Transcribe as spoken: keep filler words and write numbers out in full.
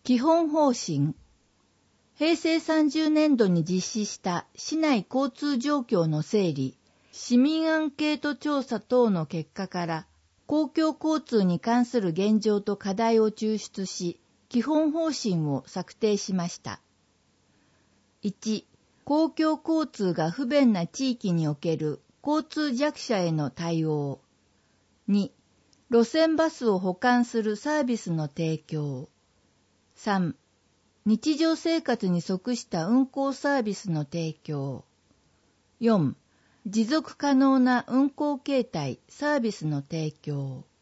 基本方針。へいせいさんじゅうねんどに実施した市内交通状況の整理、市民アンケート調査等の結果から、公共交通に関する現状と課題を抽出し、基本方針を策定しました。いち、公共交通が不便な地域における交通弱者への対応。に、路線バスを補完するサービスの提供。さん、日常生活に即した運行サービスの提供。よん、持続可能な運行形態、サービスの提供。